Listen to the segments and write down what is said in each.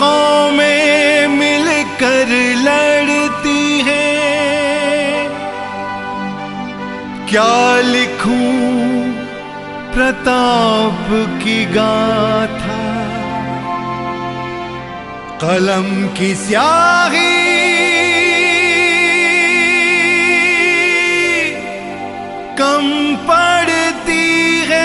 कौमें मिलकर लड़ती हैं। क्या लिखूं प्रताप की गाथा, कलम की स्याही कम पड़ती है।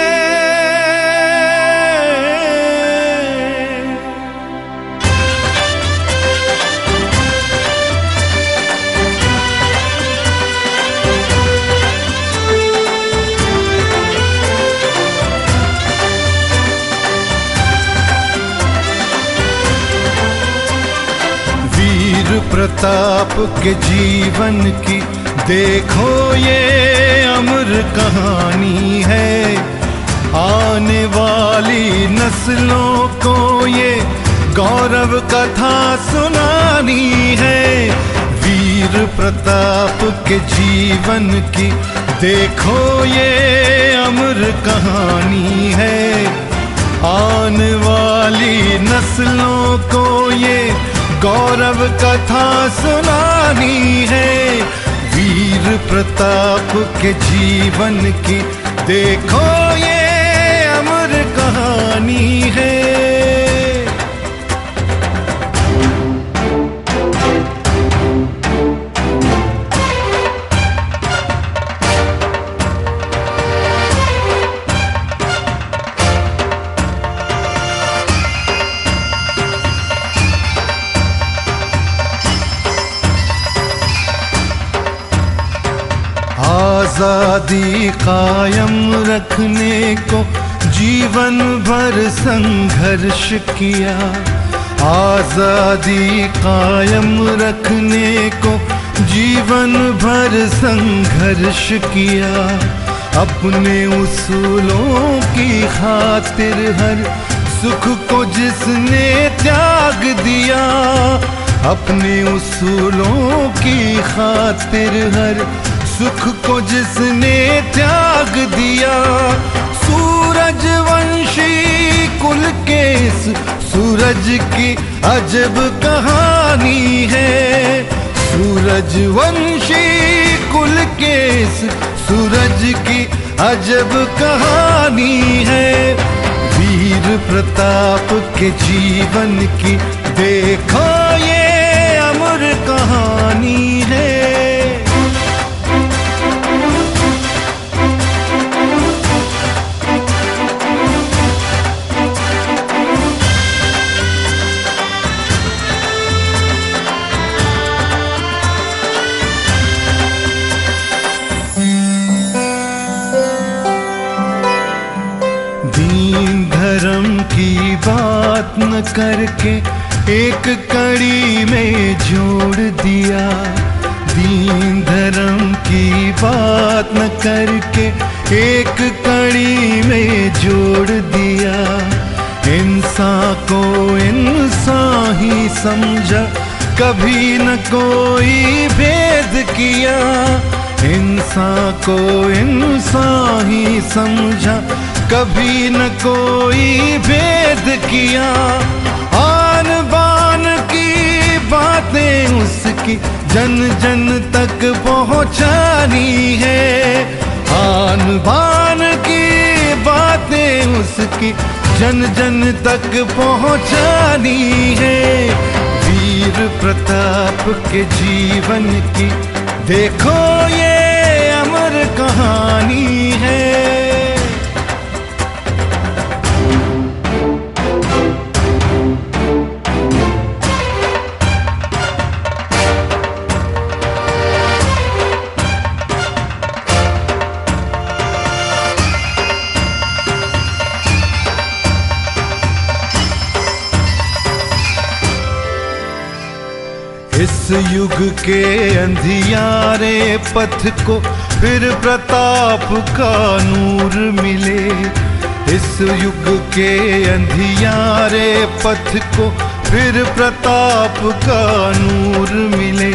वीर प्रताप के जीवन की देखो ये अमर कहानी है। आने वाली नस्लों को ये गौरव कथा सुनानी है। वीर प्रताप के जीवन की देखो ये अमर कहानी है। आने वाली नस्लों को ये गौरव कथा सुनानी है। वीर प्रताप के जीवन की देखो ये अमर कहानी है। आजादी कायम रखने को जीवन भर संघर्ष किया। आजादी कायम रखने को जीवन भर संघर्ष किया। अपने उसूलों की खातिर हर सुख को जिसने त्याग दिया। अपने उसूलों की खातिर हर सुख को जिसने त्याग दिया। सूरजवंशी कुल के सूरज की अजब कहानी है। सूरजवंशी कुल के सूरज की अजब कहानी है। वीर प्रताप के जीवन की देखो ये अमर कहानी है। दीन धर्म की बात न करके एक कड़ी में जोड़ दिया। दीन धर्म की बात न करके एक कड़ी में जोड़ दिया। इंसान को इंसान ही समझा, कभी न कोई भेद किया। इंसान को इंसान ही समझा, कभी न कोई भेद किया। आन बान की बातें उसकी जन जन तक पहुंचानी है। आन बान की बातें उसकी जन जन तक पहुंचानी है। वीर प्रताप के जीवन की देखो ये अमर कहानी है। इस युग के अंधियारे पथ को फिर प्रताप का नूर मिले। इस युग के अंधियारे पथ को फिर प्रताप का नूर मिले।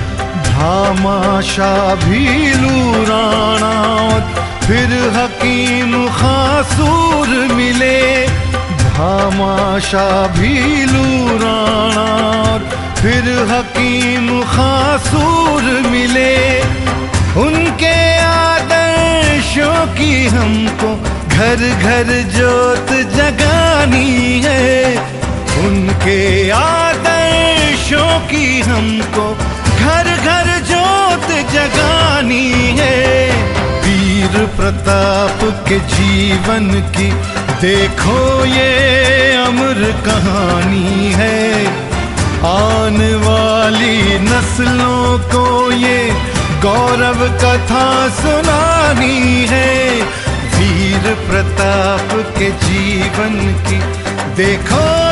भामाशाह भीलू राणा फिर हकीम खासूर मिले। भामाशाह भीलू राणा और फिर हकीम खासूर मिले। उनके आदर्शों की हमको घर घर ज्योत जगानी है। उनके आदर्शों की हमको घर घर ज्योत जगानी है। वीर प्रताप के जीवन की देखो ये अमर कहानी है। आने वाली नस्लों को ये गौरव कथा सुनानी है। वीर प्रताप के जीवन की देखो